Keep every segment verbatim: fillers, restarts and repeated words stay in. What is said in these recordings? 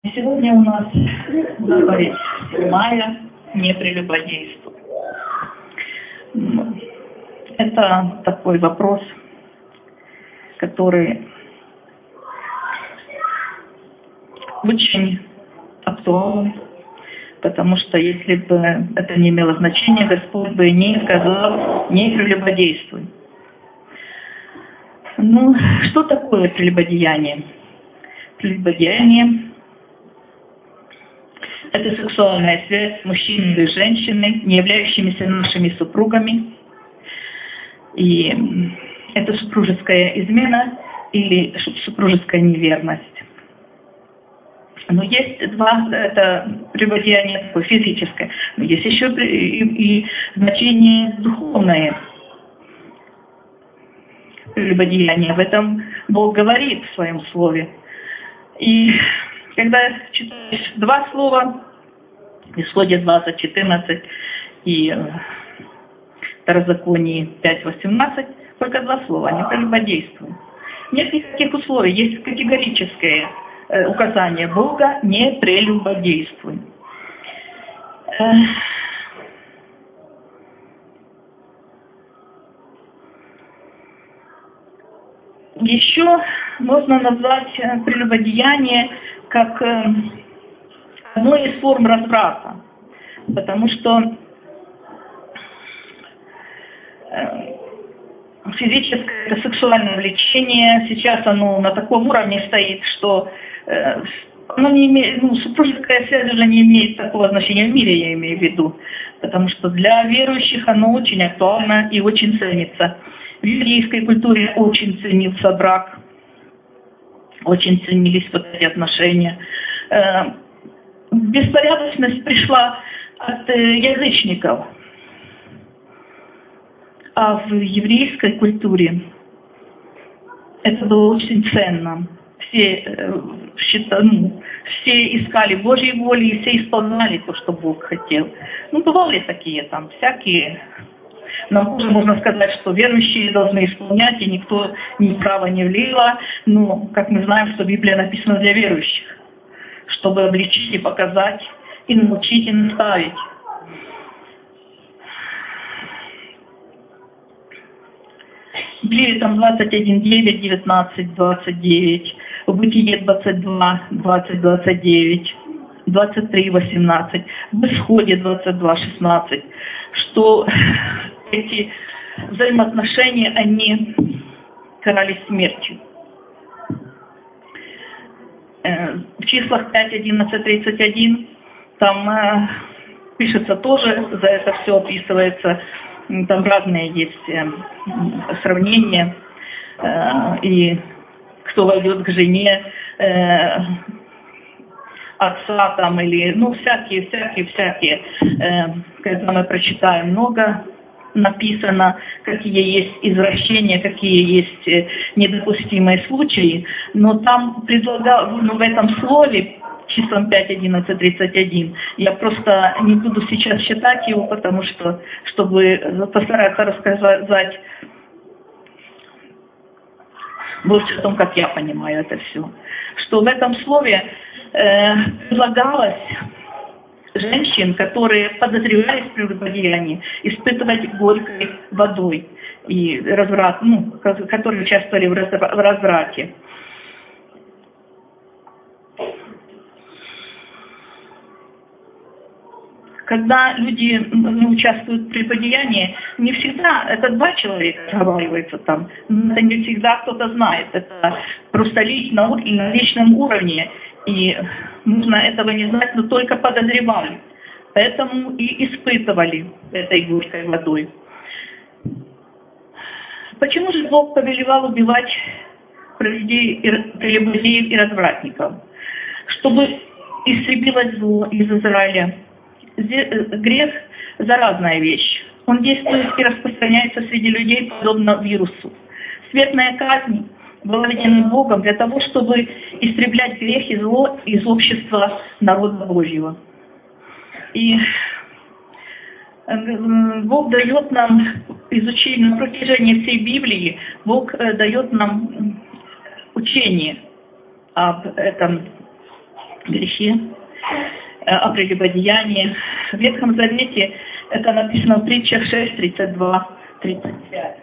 Сегодня у нас заповедь седьмая «Не прелюбодействуй». Это такой вопрос, который очень актуален, потому что если бы это не имело значения, Господь бы не сказал «не прелюбодействуй». Ну, что такое прелюбодеяние? Прелюбодеяние – это сексуальная связь мужчины или женщины, не являющимися нашими супругами. И это супружеская измена или супружеская неверность. Но есть два, это прелюбодеяние такое физическое, но есть еще и, и значение духовное прелюбодеяния. В этом Бог говорит в своем слове. И когда читаешь два слова, Исходе двадцать четырнадцать и Второзаконие пять восемнадцать, только два слова, не прелюбодействуй. Нет никаких условий, есть категорическое э, указание Бога: не прелюбодействуй. Э, еще можно назвать прелюбодеяние как э, одной из форм разврата, потому что физическое, это сексуальное влечение, сейчас оно на таком уровне стоит, что э, оно не имеет, ну, супружеская связь уже не имеет такого значения в мире, я имею в виду, потому что для верующих оно очень актуально и очень ценится. В еврейской культуре очень ценился брак, очень ценились вот эти отношения. Э, беспорядочность пришла от э, язычников. А в еврейской культуре это было очень ценно. Все, э, считали, ну, все искали Божьей воли и все исполняли то, что Бог хотел. Ну, бывали такие там всякие. Нам тоже можно сказать, что верующие должны исполнять, и никто ни вправо, ни влево. Но, как мы знаем, что Библия написана для верующих, чтобы обличить и показать, и научить, и наставить. Библия там двадцать один девять, девятнадцать, двадцать девять, в Бытие двадцать два, двадцать, двадцать девять, двадцать три, восемнадцать, в Исходе двадцать два, шестнадцать, что эти взаимоотношения, они карались смертью. В числах пять, одиннадцать, тридцать один там э, пишется тоже, за это все описывается. Там разные есть э, сравнения, э, и кто войдет к жене э, отца там, или, ну, всякие, всякие, всякие. Э, когда мы прочитаем, много написано, какие есть извращения, какие есть э, недопустимые случаи, но там предлагал, ну, в этом слове, числом пять, одиннадцать, тридцать один. Я просто не буду сейчас читать его, потому что, чтобы постараться рассказать больше о том, как я понимаю это все. Что в этом слове э, предлагалось женщин, которые подозревались в прелюбодеянии, испытывать горькой водой, и разврат, ну, которые участвовали в разврате. Когда люди не участвуют в прелюбодеянии, не всегда, это два человека разговариваются там, это не всегда кто-то знает, это просто лично, на личном уровне, и нужно этого не знать, но только подозревали, поэтому и испытывали этой горькой водой. Почему же Бог повелевал убивать прелюбодеев и развратников? Чтобы истребилось зло из Израиля. Грех – заразная вещь. Он действует и распространяется среди людей подобно вирусу. Смертная казнь была введена Богом для того, чтобы истреблять грех и зло из общества народа Божьего. И Бог дает нам изучение на протяжении всей Библии, Бог дает нам учение об этом грехи, о прелюбодеянии. В Ветхом Завете это написано в притчах шесть, тридцать два, тридцать пять.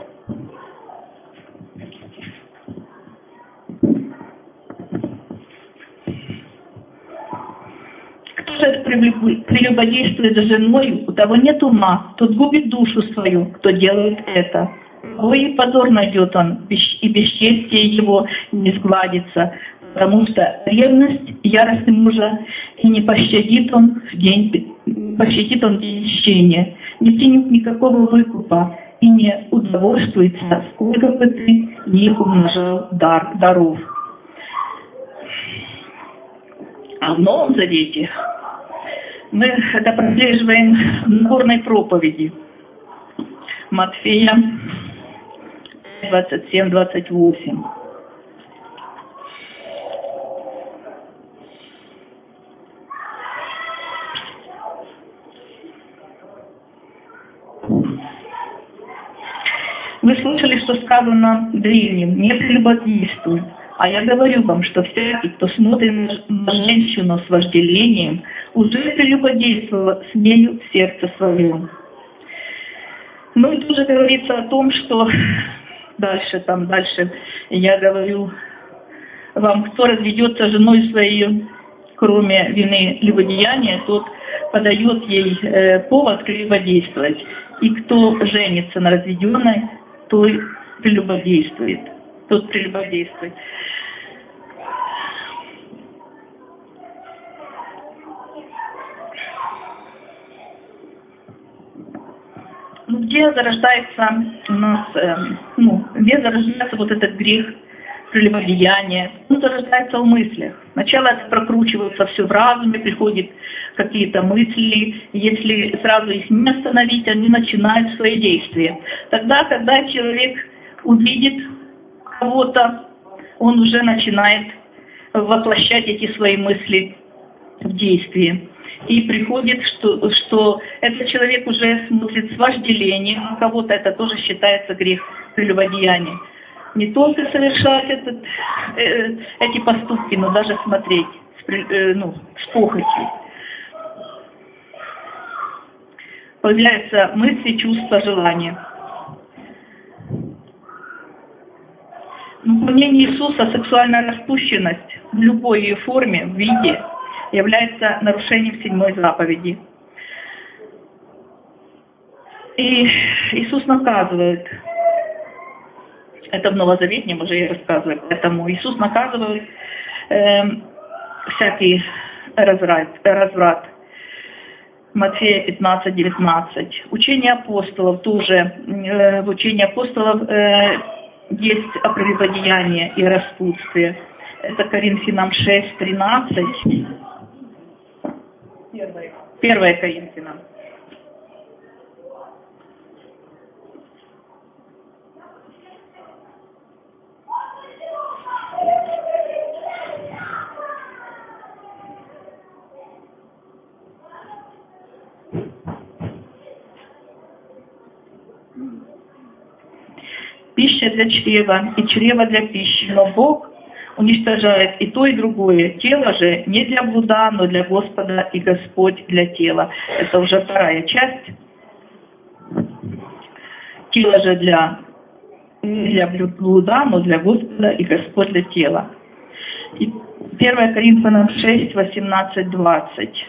Кто же прелюбодействует с женой, у того нет ума, тот губит душу свою, кто делает это. Ой, позор найдет он, и бесчестие его не сгладится, потому что ревность, ярость мужа, и не пощадит он в день, пощадит он день мщения, не ценит никакого выкупа и не удовольствуется, сколько бы ты ни умножал дар, даров. А в Новом Завете мы это прослеживаем в Нагорной проповеди. Матфея двадцать семь, двадцать восемь. Вы слышали, что сказано древним: не прелюбодействуй. А я говорю вам, что всякий, кто смотрит на женщину с вожделением, уже прелюбодействовал с нею в сердце своем. Ну и тут же говорится о том, что дальше, там, дальше я говорю вам, кто разведется с женой своей, кроме вины любодеяния, тот подает ей э, повод прелюбодействовать. И кто женится на разведенной, тот прелюбодействует. Тот прелюбодействует. Ну, где зарождается у нас, э, ну, где зарождается вот этот грех прелюбодеяния? Он зарождается в мыслях. Сначала это прокручивается все в разуме, приходят какие-то мысли. Если сразу их не остановить, они начинают свои действия. Тогда, когда человек увидит кого-то, он уже начинает воплощать эти свои мысли в действие. И приходит, что, что этот человек уже смотрит с вожделением на кого-то, это тоже считается грех прелюбодеяния. Не только совершать этот, э, эти поступки, но даже смотреть с, э, ну, с похотью. Появляются мысли, чувства, желания. По мнению Иисуса, сексуальная распущенность в любой ее форме, виде, является нарушением седьмой заповеди. И Иисус наказывает, это в Новозаветнем уже я рассказываю, поэтому Иисус наказывает э, всякий разврат, разврат. Матфея пятнадцать, девятнадцать. Учение апостолов тоже, э, в учении апостолов э, есть о прелюбодеянии и распутстве. Это Коринфянам шесть, тринадцать. Первое Коринфянам. Пища для чрева и чрево для пищи, но Бог уничтожает и то, и другое. Тело же не для блуда, но для Господа, и Господь для тела. Это уже вторая часть. Тело же для, для блуда, но для Господа, и Господь для тела. И первое Коринфянам шесть, восемнадцать, двадцать.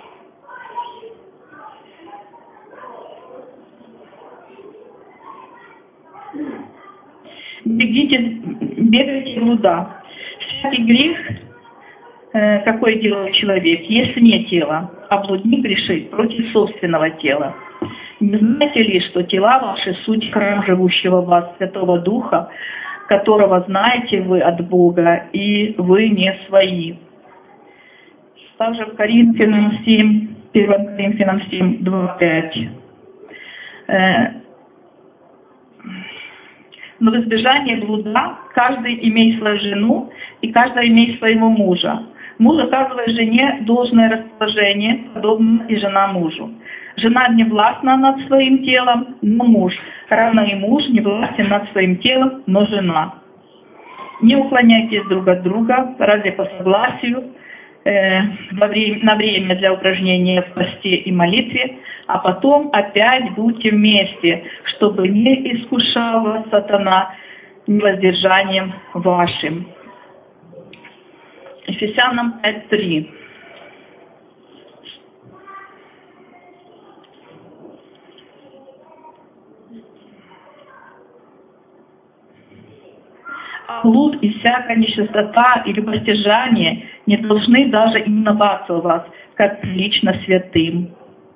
Бегите, бегайте блуда. Всякий грех, э, какой делает человек, есть вне тела, а блудник грешит против собственного тела. Не знаете ли, что тела ваши суть храм живущего в вас Святого Духа, которого знаете вы от Бога, и вы не свои. Также в Коринфянам семь, первое Коринфянам семь, два, пять. Но в избежание блуда каждый имеет свою жену, и каждый имеет своего мужа. Муж оказывает жене должное расположение, подобно и жена мужу. Жена не властна над своим телом, но муж. Равно и муж не властен над своим телом, но жена. Не уклоняйтесь друг от друга, разве по согласию, э, во время, на время для упражнения в посте и молитве, а потом опять будьте вместе, чтобы не искушал вас сатана невоздержанием вашим. Ефесянам пять три. Блуд и всякая нечистота или постижание не должны даже именоваться у вас, как прилично святым.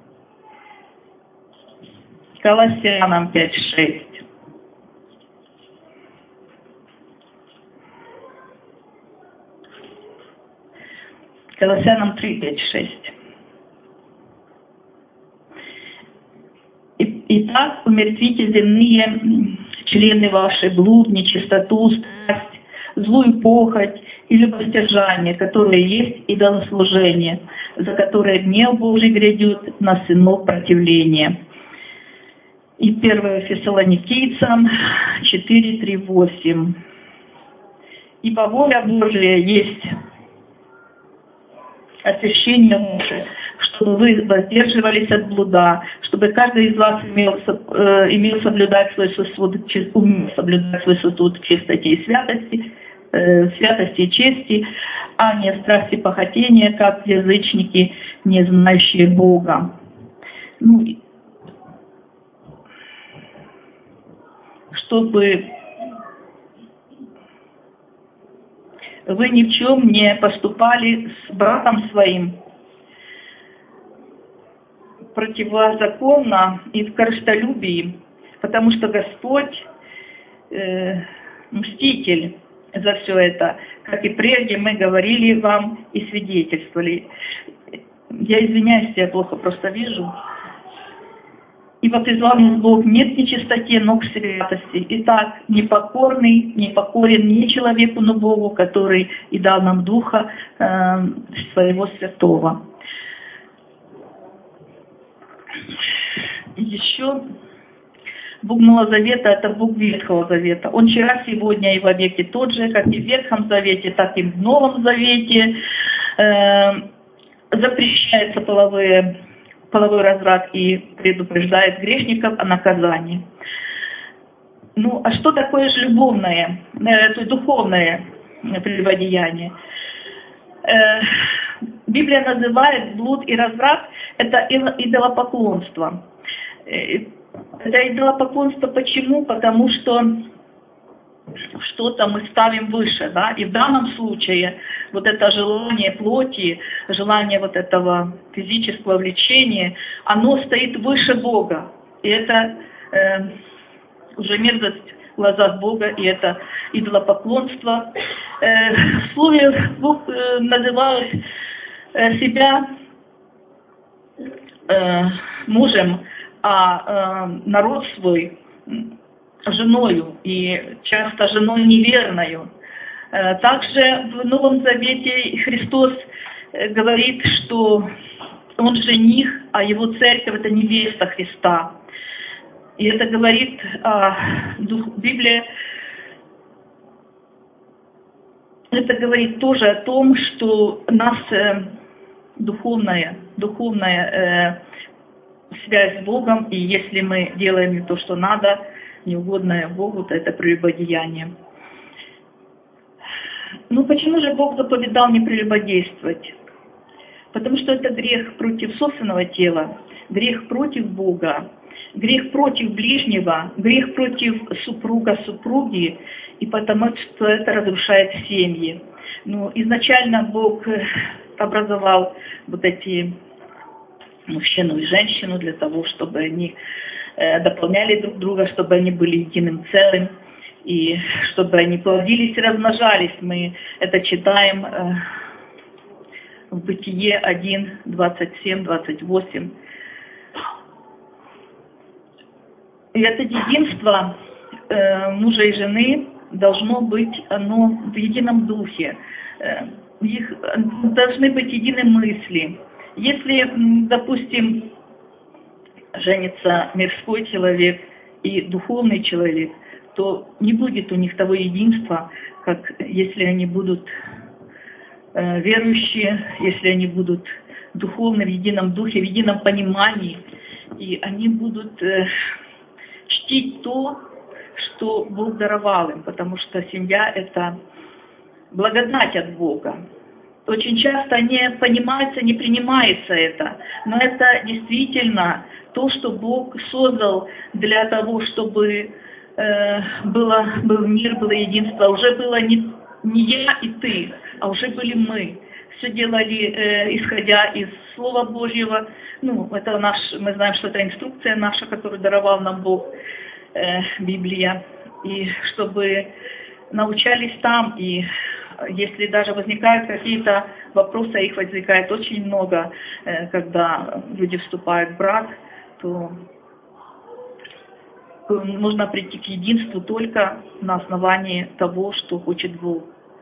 Колоссянам пять шесть. Колоссянам три пять шесть. Итак, умертвите земные члены ваши, блуд, нечистоту, страсть, злую похоть и любостяжание, которые есть идолослужение, за которое гнев Божий грядет на сынов противления. И первое Фессалоникийцам четыре три восемь. Ибо воля Божия есть освящение ваше, чтобы вы воздерживались от блуда, чтобы каждый из вас имел, э, имел соблюдать свой сосуд, умел соблюдать свой сосуд в чистоте и святости, э, святости и чести, а не в страсти похотения, как язычники, не знающие Бога. Ну, чтобы вы ни в чем не поступали с братом своим противозаконно и в корыстолюбии, потому что Господь э, мститель за все это, как и прежде мы говорили вам и свидетельствовали. Я извиняюсь, я плохо просто вижу. Ибо призвал нас Бог нет нечистоте, но к святости. Итак, непокорный, непокорен не человеку, но Богу, который и дал нам Духа э, Своего Святого. Еще Бог Нового Завета – это Бог Ветхого Завета. Он вчера, сегодня и во веки тот же, как и в Ветхом Завете, так и в Новом Завете. Э, запрещается половые половой разврат и предупреждает грешников о наказании. Ну, а что такое же любовное, э, духовное прелюбодеяние? Э, Библия называет блуд и разврат это идолопоклонство. Э, это идолопоклонство почему? Потому что что-то мы ставим выше, да, и в данном случае вот это желание плоти, желание вот этого физического влечения, оно стоит выше Бога, и это э, уже мерзость в глазах Бога, и это идолопоклонство. Э, в слове Бог э, называет э, себя э, мужем, а э, народ свой женою, и часто женой неверною. Также в Новом Завете Христос говорит, что Он жених, а Его церковь – это невеста Христа. И это говорит а, Библия, это говорит тоже о том, что у нас э, духовная, духовная э, связь с Богом, и если мы делаем не то, что надо, неугодное Богу, то это прелюбодеяние. Ну почему же Бог заповедал не прелюбодействовать? Потому что это грех против собственного тела, грех против Бога, грех против ближнего, грех против супруга, супруги, и потому что это разрушает семьи. Ну, изначально Бог образовал вот эти мужчину и женщину для того, чтобы они дополняли друг друга, чтобы они были единым целым, и чтобы они плодились и размножались. Мы это читаем э, в Бытие один, двадцать семь, двадцать восемь. И это единство э, мужа и жены должно быть оно в едином духе. Э, их, должны быть единые мысли. Если, допустим, женится мирской человек и духовный человек, то не будет у них того единства, как если они будут э, верующие, если они будут духовны, в едином духе, в едином понимании, и они будут э, чтить то, что Бог даровал им, потому что семья – это благодать от Бога. Очень часто не понимается, не принимается это, но это действительно то, что Бог создал для того, чтобы э, было, был мир, было единство. Уже было не, не я и ты, а уже были мы. Все делали, э, исходя из Слова Божьего. Ну, это наш, мы знаем, что это инструкция наша, которую даровал нам Бог, э, Библия. И чтобы научались там, и если даже возникают какие-то вопросы, а их возникает очень много, э, когда люди вступают в брак, то нужно прийти к единству только на основании того, что хочет Бог.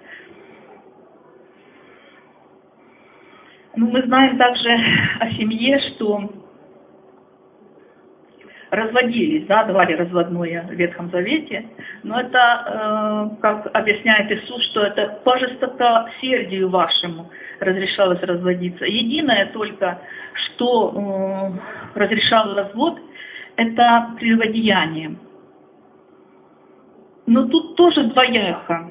Ну, мы знаем также о семье, что разводились, да, давали разводное в Ветхом Завете, но это, э, как объясняет Иисус, что это по жестокосердию вашему разрешалось разводиться. Единое только, что э, разрешало развод, это прелюбодеяние. Но тут тоже двояко.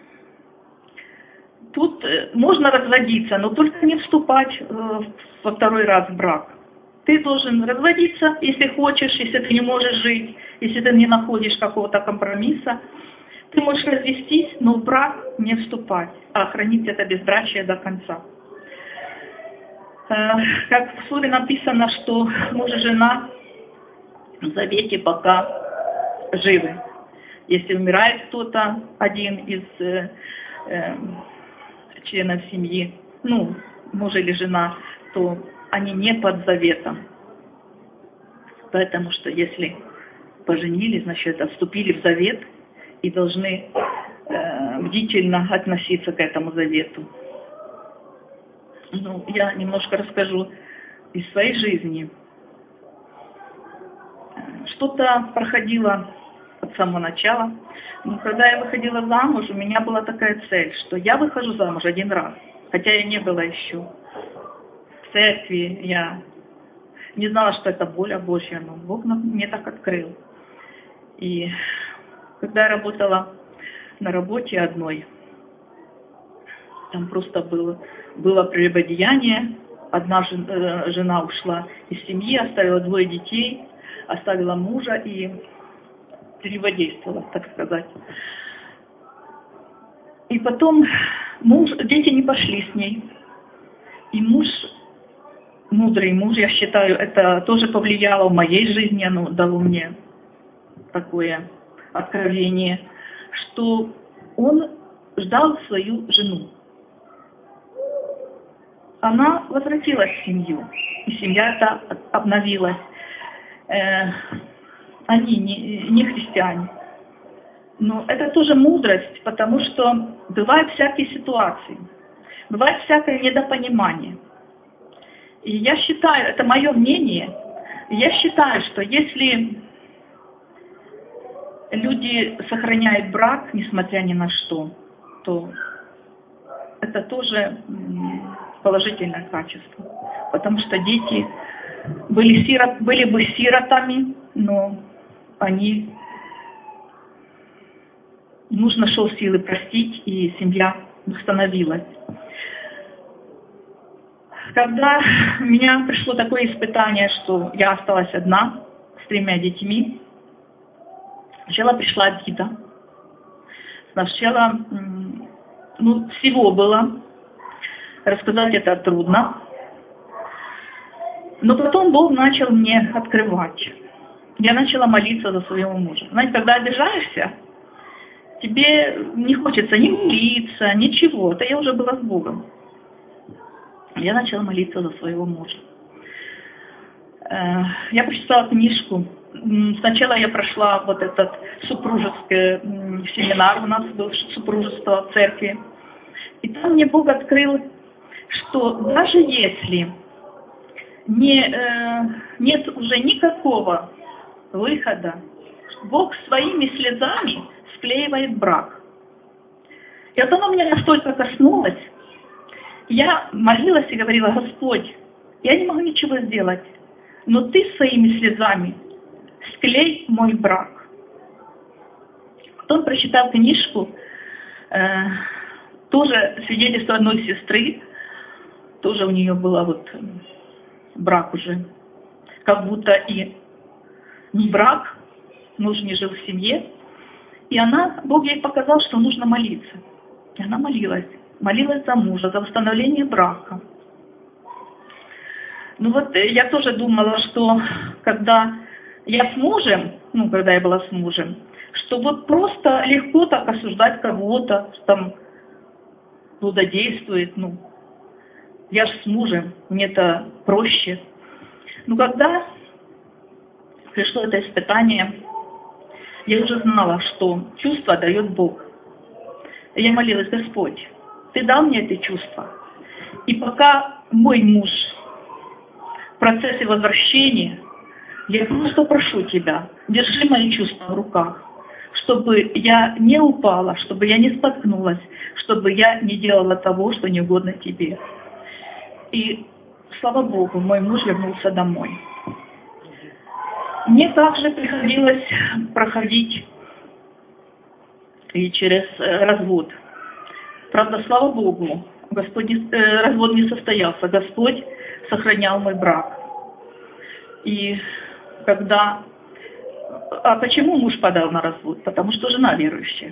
Тут можно разводиться, но только не вступать э, во второй раз в брак. Ты должен разводиться, если хочешь, если ты не можешь жить, если ты не находишь какого-то компромисса. Ты можешь развестись, но в брак не вступать, а хранить это безбрачие до конца. Э, как в слове написано, что муж и жена в завете пока живы. Если умирает кто-то, один из э, э, членов семьи, ну, муж или жена, то они не под заветом. Потому что если поженились, значит, это вступили в завет и должны э, бдительно относиться к этому завету. Ну, я немножко расскажу из своей жизни. Что-то проходило от самого начала. Но когда я выходила замуж, у меня была такая цель, что я выхожу замуж один раз, хотя я не была еще в церкви, я не знала, что это воля Божья, но Бог мне так открыл. И когда я работала на работе одной, там просто было, было прелюбодеяние, одна жена ушла из семьи, оставила двое детей, оставила мужа и прелюбодействовала, так сказать. И потом муж, дети не пошли с ней. И муж, мудрый муж, я считаю, это тоже повлияло в моей жизни, оно дало мне такое откровение, что он ждал свою жену. Она возвратилась в семью, и семья эта обновилась. Э, они не, не христиане. Но это тоже мудрость, потому что бывают всякие ситуации, бывает всякое недопонимание. И я считаю, это мое мнение, я считаю, что если люди сохраняют брак, несмотря ни на что, то это тоже положительное качество. Потому что дети были, сирот, были бы сиротами, но они... Муж нашел силы простить, и семья восстановилась. Когда у меня пришло такое испытание, что я осталась одна с тремя детьми, сначала пришла обида. Сначала, ну, всего было. Рассказать это трудно. Но потом Бог начал мне открывать. Я начала молиться за своего мужа. Знаете, когда обижаешься, тебе не хочется ни молиться, ничего. Это я уже была с Богом. Я начала молиться за своего мужа. Я прочитала книжку. Сначала я прошла вот этот супружеский семинар, у нас был супружество в церкви. И там мне Бог открыл, что даже если не, нет уже никакого выхода, Бог своими слезами склеивает брак. И вот оно меня настолько коснулось, Я молилась и говорила: Господь, я не могу ничего сделать, но Ты своими слезами склей мой брак. Потом прочитал книжку, э, тоже свидетельство одной сестры, тоже у нее было вот брак уже, как будто и не брак, муж не жил в семье. И она, Бог ей показал, что нужно молиться. И она молилась. Молилась за мужа, за восстановление брака. Ну вот я тоже думала, что когда я с мужем, ну когда я была с мужем, что вот просто легко так осуждать кого-то, что там блудодействует, ну, я же с мужем, мне это проще. Но когда пришло это испытание, я уже знала, что чувство дает Бог. И я молилась: Господь, Ты дал мне это чувство. И пока мой муж в процессе возвращения, я просто прошу Тебя, держи мои чувства в руках, чтобы я не упала, чтобы я не споткнулась, чтобы я не делала того, что не угодно Тебе. И, слава Богу, мой муж вернулся домой. Мне также приходилось проходить и через развод. Правда, слава Богу, Господь не, э, развод не состоялся. Господь сохранял мой брак. И когда... А почему муж подал на развод? Потому что жена верующая.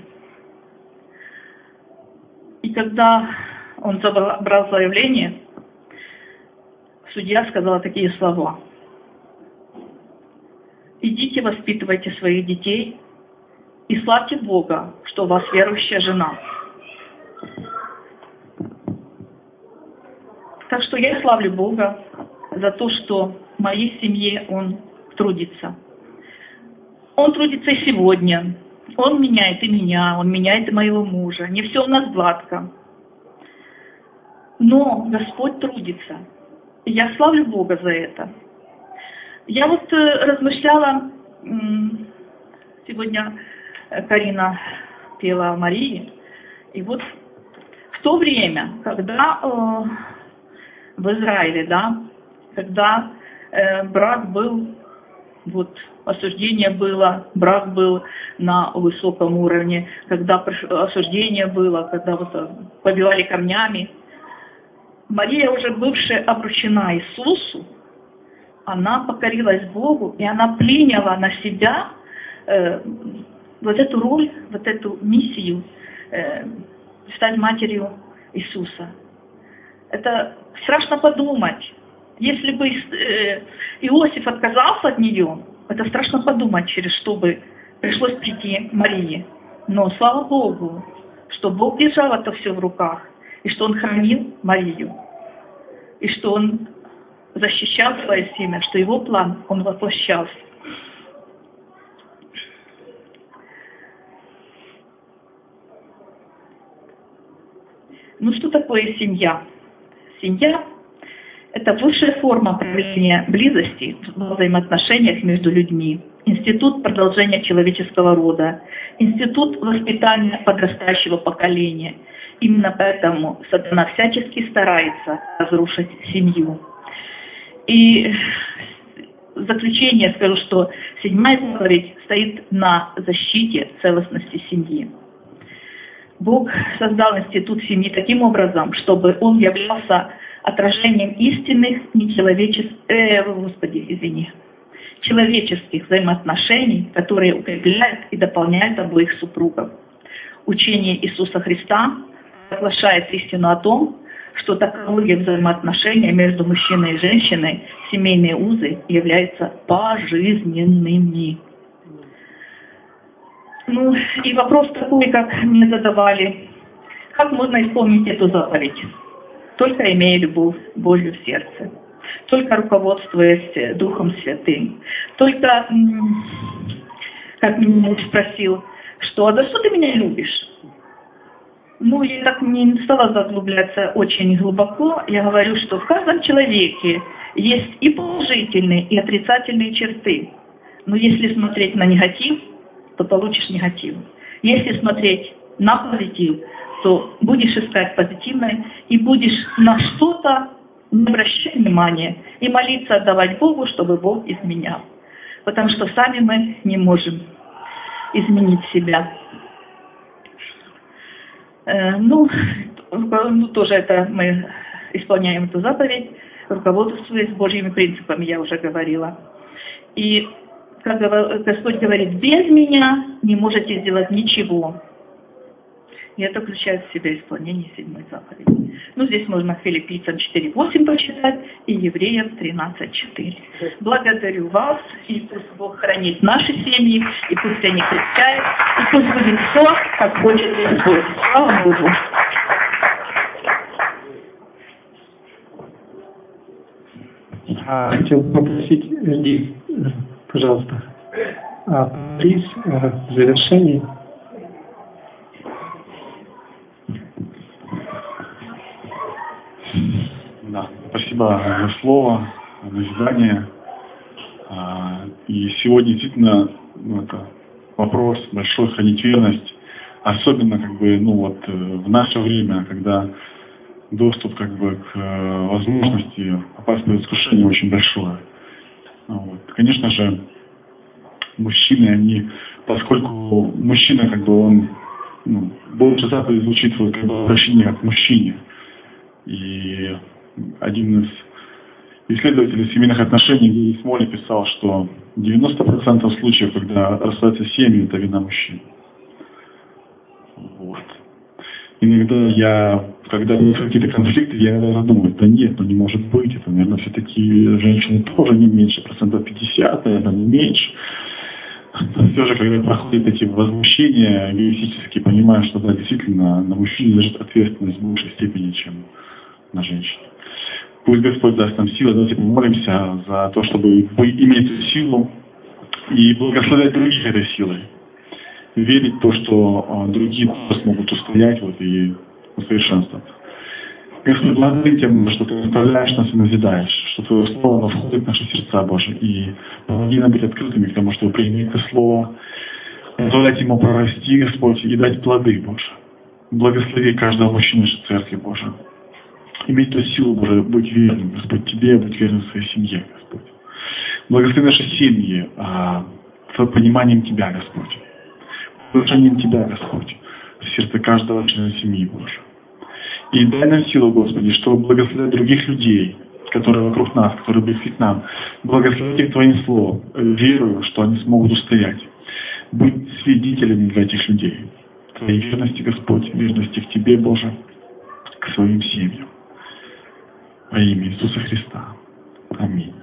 И когда он забрал заявление, судья сказала такие слова: идите, воспитывайте своих детей и славьте Бога, что у вас верующая жена. Так что я славлю Бога за то, что в моей семье Он трудится. Он трудится и сегодня. Он меняет и меня, Он меняет и моего мужа. Не все у нас гладко. Но Господь трудится. И я славлю Бога за это. Я вот э, размышляла, м- сегодня Карина пела о Марии, и вот в то время, когда э, в Израиле, да, когда э, брак был, вот осуждение было, брак был на высоком уровне, когда осуждение было, когда вот побивали камнями, Мария, уже бывшая обручена Иисусу, она покорилась Богу, и она приняла на себя э, вот эту роль, вот эту миссию э, стать матерью Иисуса. Это страшно подумать. Если бы э, Иосиф отказался от нее, это страшно подумать, через что бы пришлось прийти Марии. Но слава Богу, что Бог держал это все в руках, и что Он хранил Марию, и что Он защищал свое семя, что Его план, Он воплощался. Ну что такое семья? Семья – это высшая форма проявления близости в взаимоотношениях между людьми, институт продолжения человеческого рода, институт воспитания подрастающего поколения. Именно поэтому сатана всячески старается разрушить семью. И в заключение скажу, что седьмая заповедь стоит на защите целостности семьи. Бог создал институт семьи таким образом, чтобы он являлся отражением истинных нечеловеческих, э, Господи, извини, человеческих взаимоотношений, которые укрепляют и дополняют обоих супругов. Учение Иисуса Христа оглашает истину о том, что таковые взаимоотношения между мужчиной и женщиной, семейные узы, являются пожизненными. Ну, и вопрос такой, как мне задавали: как можно исполнить эту заповедь? Только имея любовь Божью в сердце, только руководствуясь Духом Святым, только, как меня муж спросил, что, а за что ты меня любишь? Ну, я так не стала заглубляться очень глубоко. Я говорю, что в каждом человеке есть и положительные, и отрицательные черты. Но если смотреть на негатив, то получишь негатив. Если смотреть на позитив, то будешь искать позитивное и будешь на что-то не обращать внимания и молиться, отдавать Богу, чтобы Бог изменял. Потому что сами мы не можем изменить себя. Э, ну, ну, тоже это мы исполняем эту заповедь, руководствуясь Божьими принципами, я уже говорила. И, как Господь говорит, без меня не можете сделать ничего. И это включает в себя исполнение седьмой заповеди. Ну, здесь можно Филиппийцам четыре восемь почитать и Евреям тринадцать четыре. Благодарю вас, и пусть Бог хранит наши семьи, и пусть они крепчают, и пусть будет все, как хочет Господь. Слава Богу. А, хотел попросить, Ли, пожалуйста, повторить в завершении. Да, спасибо за слово, назидание. И сегодня действительно ну, это вопрос большой хранить верность, особенно как бы ну вот в наше время, когда доступ как бы к возможности опасного искушения очень большое. Вот. Конечно же, мужчины, они, поскольку мужчина как бы он ну, больше заповедей звучит как бы обращение как к мужчине. И один из исследователей семейных отношений Гей Смоли писал, что девяносто процентов случаев, когда распадаются семьи, это вина мужчин. Вот. Иногда я, когда есть какие-то конфликты, я иногда думаю, да нет, ну не может быть, это, наверное, все-таки женщины тоже не меньше, процентов пятьдесят, наверное, не меньше. Но все же, когда проходят эти возмущения эгоистические, понимаю, что да, действительно, на мужчине лежит ответственность в большей степени, чем на женщине. Пусть Господь даст нам силы, давайте помолимся за то, чтобы иметь эту силу и благословлять других этой силой. Верить в то, что другие тоже смогут устоять вот, и усовершенствоваться. Господь, благодарим Тебя, что Ты наставляешь нас и назидаешь, что Твое Слово оно входит в наши сердца, Боже, и помоги нам быть открытыми к тому, чтобы принять это Слово, позволять ему прорасти, Господь, и дать плоды, Боже. Благослови каждого мужчину нашей церкви, Боже. Иметь ту силу, Боже, быть верным, Господь, Тебе, быть верным своей семье, Господь. Благослови наши семьи а, пониманием Тебя, Господь. Уважением Тебя, Господь, в сердце каждого члена семьи, Боже. И дай нам силу, Господи, чтобы благословлять других людей, которые вокруг нас, которые близки к нам. Благословить их Твоим Словом, верую, что они смогут устоять. Быть свидетелями для этих людей. Твоей верности, Господь, верности к Тебе, Боже, к своим семьям. Во имя Иисуса Христа. Аминь.